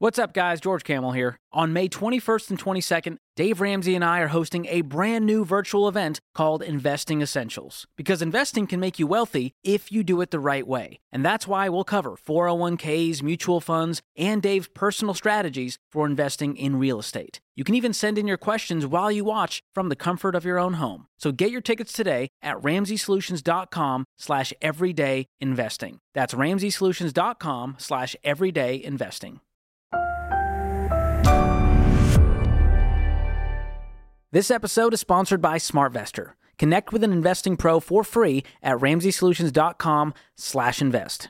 What's up, guys? George Camel here. On May 21st and 22nd, Dave Ramsey and I are hosting a brand new virtual event called Investing Essentials. Because investing can make you wealthy if you do it the right way. And that's why we'll cover 401ks, mutual funds, and Dave's personal strategies for investing in real estate. You can even send in your questions while you watch from the comfort of your own home. So get your tickets today at RamseySolutions.com/everydayinvesting. That's RamseySolutions.com/everydayinvesting. This episode is sponsored by SmartVestor. Connect with an investing pro for free at RamseySolutions.com/invest.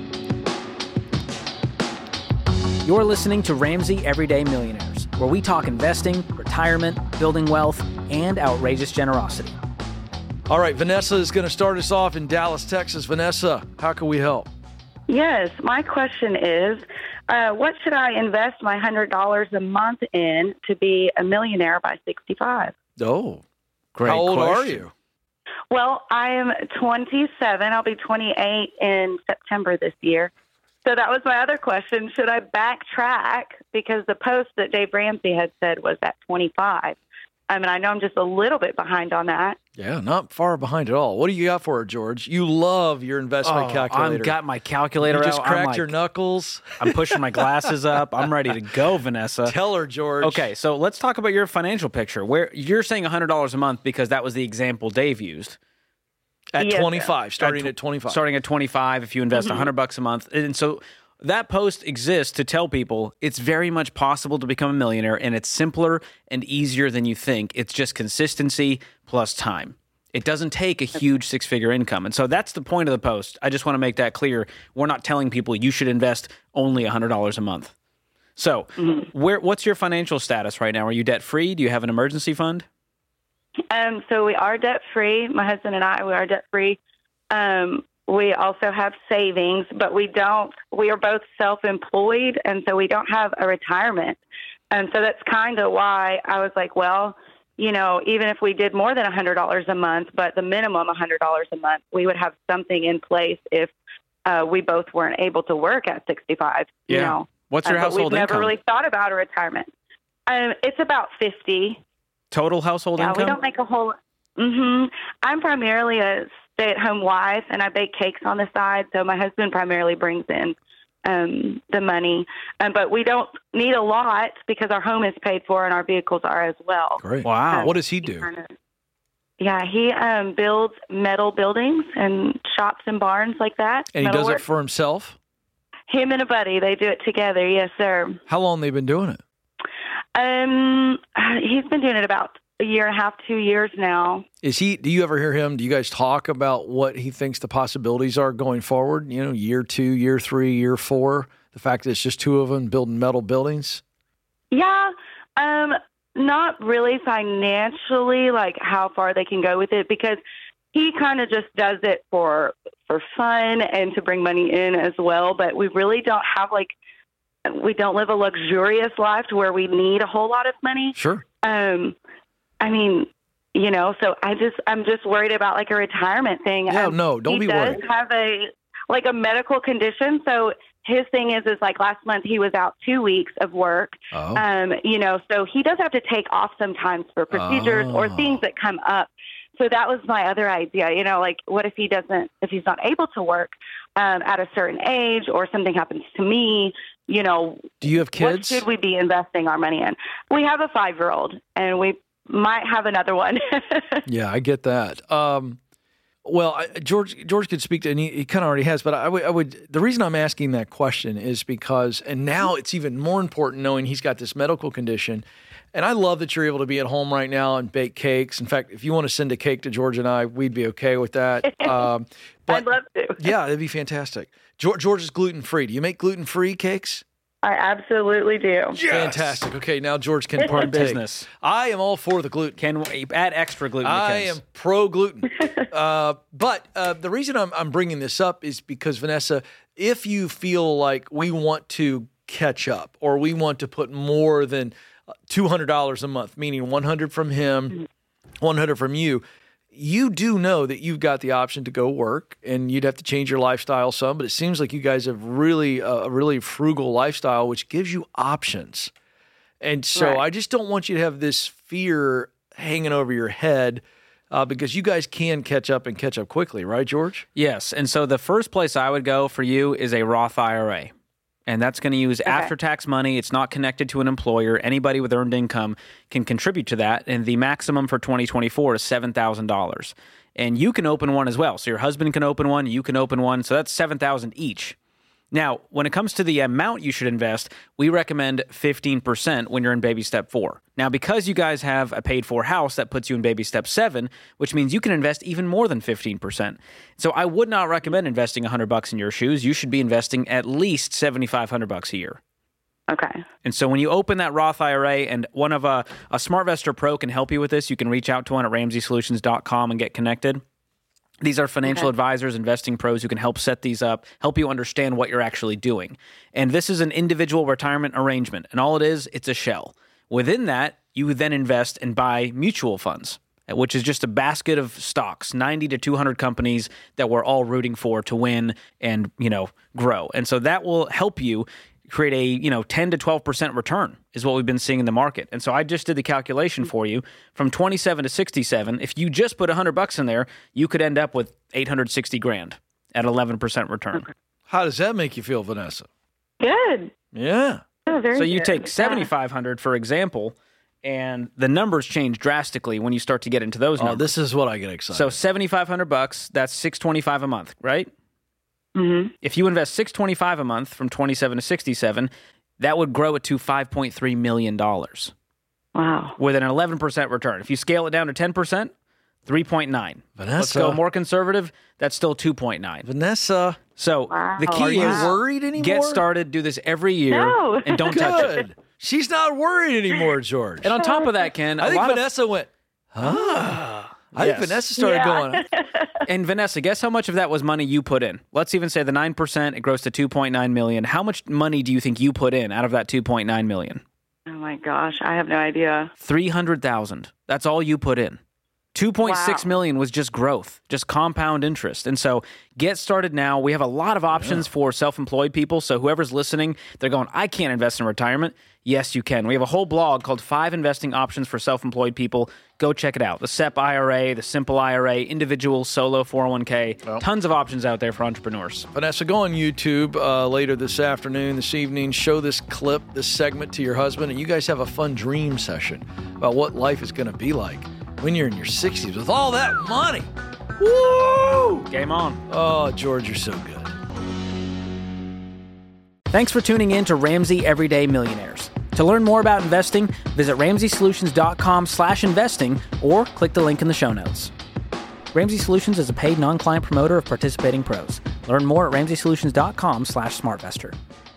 You're listening to Ramsey Everyday Millionaires, where we talk investing, retirement, building wealth, and outrageous generosity. All right, Vanessa is going to start us off in Dallas, Texas. Vanessa, how can we help? Yes, my question is, what should I invest my $100 a month in to be a millionaire by 65? Oh, Great how old question. are you? Well, I am 27. I'll be 28 in September this year. So that was my other question. Should I backtrack? Because the post that Dave Ramsey had said was at 25. I mean, I know I'm just a little bit behind on that. Yeah, not far behind at all. What do you got for her, George? You love your investment calculator. I've got my calculator You just out. cracked your knuckles. I'm pushing my glasses up. I'm ready to go, Vanessa. Tell her, George. Okay, so let's talk about your financial picture. Where you're saying $100 a month because that was the example Dave used. At Yes, 25, starting at 25. Starting at 25, if you invest $100 a month. And so that post exists to tell people it's very much possible to become a millionaire, and it's simpler and easier than you think. It's just consistency plus time. It doesn't take a huge six-figure income. And so that's the point of the post. I just want to make that clear. We're not telling people you should invest only $100 a month. So what's your financial status right now? Are you debt-free? Do you have an emergency fund? So we are debt-free. My husband and I, we are debt-free. We also have savings, but we are both self-employed, and so we don't have a retirement. And so that's kind of why I was like, well, you know, even if we did more than $100 a month, but the minimum $100 a month, we would have something in place if we both weren't able to work at 65. Yeah. You know, What's your household we've income? never really thought about a retirement. It's about 50. Total household income? We don't make a whole. I'm primarily a stay-at-home wife, and I bake cakes on the side. So my husband primarily brings in the money, but we don't need a lot because our home is paid for and our vehicles are as well. Great. Wow. What does he do? He builds metal buildings and shops and barns like that. And he does Metalwork. it for himself? Him and a buddy, they do it together. Yes, sir. How long they been doing it? He's been doing it about a year and a half, 2 years now. Do you ever hear him? Do you guys talk about what he thinks the possibilities are going forward? You know, year 2, year 3, year 4, the fact that it's just two of them building metal buildings? Yeah. Not really financially, like how far they can go with it, because he kind of just does it for fun and to bring money in as well. But we really don't have we don't live a luxurious life to where we need a whole lot of money. Sure. I mean, you know, so I'm just worried about like a retirement thing. Yeah, no, don't be worried. He does have a medical condition. So his thing is like last month he was out 2 weeks of work. Oh. You know, so he does have to take off sometimes for procedures or things that come up. So that was my other idea, you know, like what if he's not able to work at a certain age or something happens to me, you know. Do you have kids? What should we be investing our money in? We have a 5-year-old and we might have another one. Yeah, I get that. Well, George could speak to, and he kind of already has, but I would. The reason I'm asking that question is because, and now it's even more important knowing he's got this medical condition, and I love that you're able to be at home right now and bake cakes. In fact, if you want to send a cake to George and I, we'd be okay with that. I'd love to. Yeah, that'd be fantastic. George is gluten-free. Do you make gluten-free cakes? I absolutely do. Yes. Fantastic. Okay, now George can partake. Business. I am all for the gluten. Can we add extra gluten? I am pro-gluten. But the reason I'm bringing this up is because, Vanessa, if you feel like we want to catch up or we want to put more than $200 a month, meaning $100 from him, $100 from you, you do know that you've got the option to go work, and you'd have to change your lifestyle some, but it seems like you guys have really a really frugal lifestyle, which gives you options. And so I just don't want you to have this fear hanging over your head because you guys can catch up and catch up quickly, right, George? Yes. And so the first place I would go for you is a Roth IRA. And that's going to use after-tax money. It's not connected to an employer. Anybody with earned income can contribute to that. And the maximum for 2024 is $7,000. And you can open one as well. So your husband can open one. You can open one. So that's $7,000 each. Now, when it comes to the amount you should invest, we recommend 15% when you're in baby step 4. Now, because you guys have a paid-for house, that puts you in baby step 7, which means you can invest even more than 15%. So I would not recommend investing $100 in your shoes. You should be investing at least $7,500 a year. Okay. And so when you open that Roth IRA, and one of a SmartVestor Pro can help you with this, you can reach out to one at RamseySolutions.com and get connected. These are financial advisors, investing pros who can help set these up, help you understand what you're actually doing. And this is an individual retirement arrangement. And all it is, it's a shell. Within that, you then invest and buy mutual funds, which is just a basket of stocks, 90 to 200 companies that we're all rooting for to win and, grow. And so that will help you create a 10 to 12% return is what we've been seeing in the market. And so I just did the calculation for you. From 27 to 67, if you just put $100 in there, you could end up with $860,000 at 11% return. Okay. How does that make you feel, Vanessa? Good. Yeah. Oh, very So you good. take $7,500, for example, and the numbers change drastically when you start to get into those numbers. This is what I get excited. So $7,500, that's $625 a month, right? Mm-hmm. If you invest $625 a month from 27 to 67, that would grow it to $5.3 million Wow. with an 11% return. If you scale it down to 10%, 3.9. Vanessa. Let's go more conservative. That's still 2.9. Vanessa, So Wow. the are key you is worried anymore? get started, do this every year, No. and don't touch it. Good. She's not worried anymore, George. And on top of that, Ken, I think Vanessa went, I think Yes. Vanessa started going, And Vanessa, guess how much of that was money you put in? Let's even say the 9%, it grows to $2.9 million. How much money do you think you put in out of that $2.9 million? Oh my gosh, I have no idea. $300,000. That's all you put in. $2.6 million was just growth, just compound interest. And so get started now. We have a lot of options for self-employed people. So whoever's listening, they're going, I can't invest in retirement. Yes, you can. We have a whole blog called 5 Investing Options for Self-Employed People. Go check it out. The SEP IRA, the Simple IRA, individual solo 401k. Tons of options out there for entrepreneurs. Vanessa, go on YouTube later this afternoon, this evening, show this clip, this segment to your husband, and you guys have a fun dream session about what life is going to be like when you're in your 60s with all that money. Woo! Game on. Oh, George, you're so good. Thanks for tuning in to Ramsey Everyday Millionaires. To learn more about investing, visit RamseySolutions.com/investing or click the link in the show notes. Ramsey Solutions is a paid non-client promoter of participating pros. Learn more at RamseySolutions.com/SmartVestor.